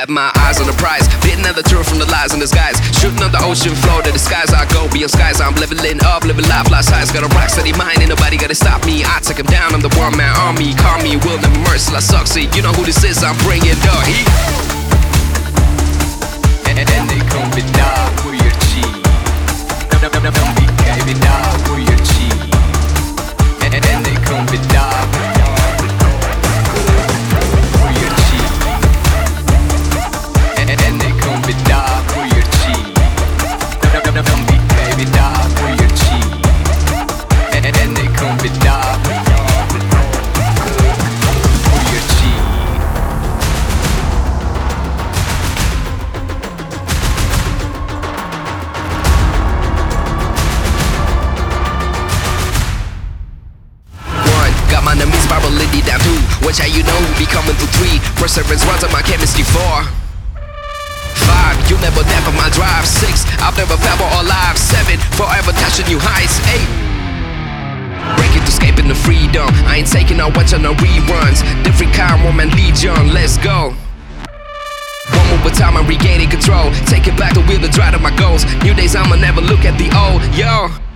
Got my eyes on the prize, beating at the truth from the lies and disguise. Shooting on the ocean floor to the skies. I go beyond skies, I'm leveling up, living life, fly size. Got a rock steady mind, ain't nobody gotta stop me. I take him down, I'm the one man army. Call me, will never mercy, I succeed. You know who this is, I'm bringing the heat. And they come with dog for your cheese. Don't be giving dog for your cheese. And they come with dog for your cheese. And they come with dog for your cheese. Don't be giving dog for your cheese. And they come with dog for your cheese. Got my enemies spiraling down 2. Watch how you know be coming through 3. Perseverance runs on my chemistry 4. 5, you never dampen my drive. 6, I've never felt more alive. 7, forever touching new heights. 8, breaking to escaping the freedom. I ain't taking no watch on no reruns. Different kind, woman legion, let's go. One more time, I'm regaining control. Taking back the wheel to drive to my goals. New days, I'ma never look at the old, yo.